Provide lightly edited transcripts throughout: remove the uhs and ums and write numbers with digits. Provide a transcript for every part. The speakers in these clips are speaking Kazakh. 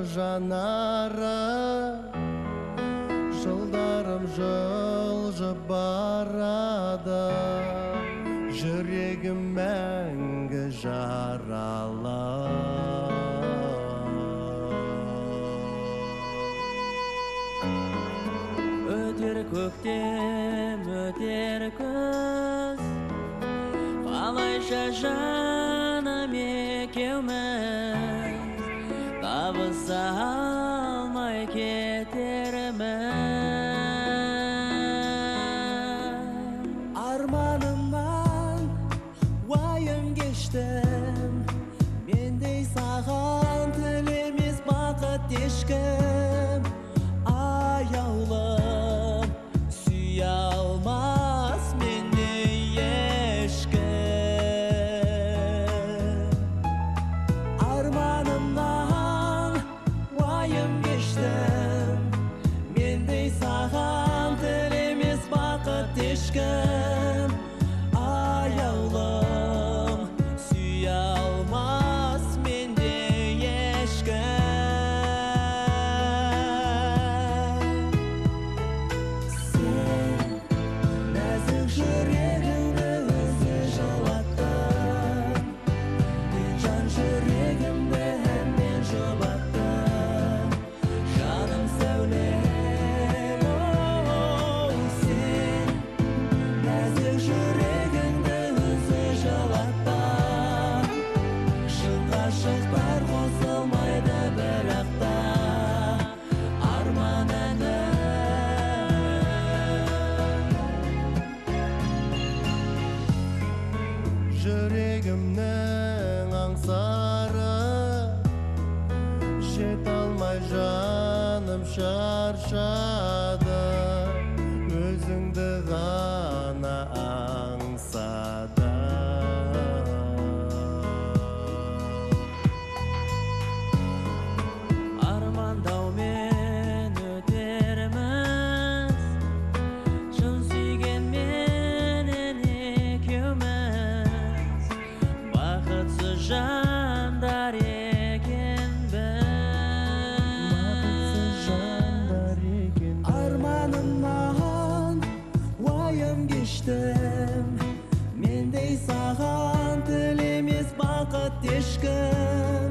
жанары жылдарым жылжып барады жүрегім мәңгі жаралы өтер көктем өтер күз қалайша жаным екеуміз табыса алмай кетерміз арманымнан уайым кештім мендей саған тілемес бақыт ешкім аяулым сүйе алмас мендей ешкім арманымнан уайым кештім мендей саған тілемес бақыт ешкім аяулым сүйе алмас мендей ешкім жүрегімнің аңсары жете алмай жаным шаршады өзіңді ғана аңсады армандаумен өтерміз шын сүйгенменен екеуміз бақытсыз жандар екенбіз арманымнан уайым кештім мендей саған тілемес бақыт ешкім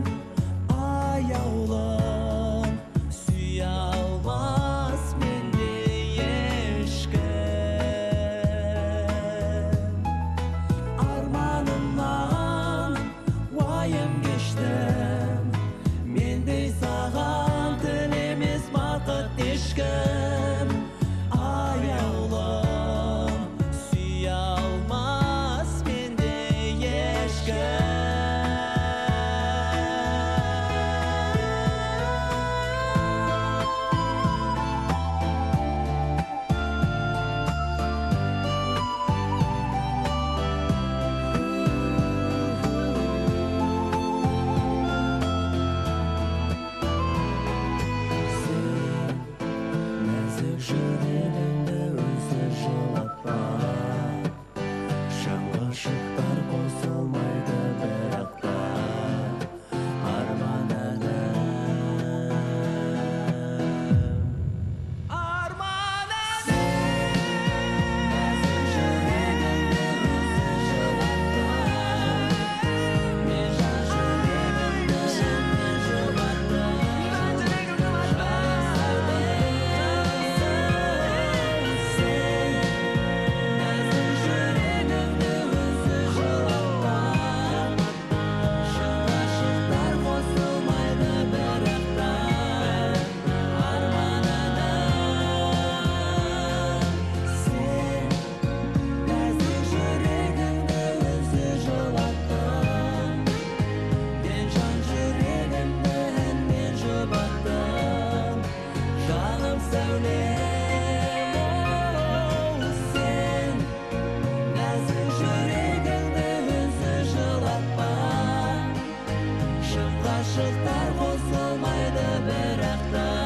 аяулым сүйе алмас мендей ешкім арманымнан уайым кештім мендей саған тілемес бақыт ешкім аяулым сүйе алмас мендей ешкім нәзік жүрегіңді өзі жылатпа шын ғашықтар қосылмайды бірақ та арман нәзік жүрегіңді өзі жылатпа мен жан жүрегімді сенен жұбаттым жаным сәулем сен нәзік жүрегіңді өзі жылатпа шын ғашықтар қосылмайды бірақ та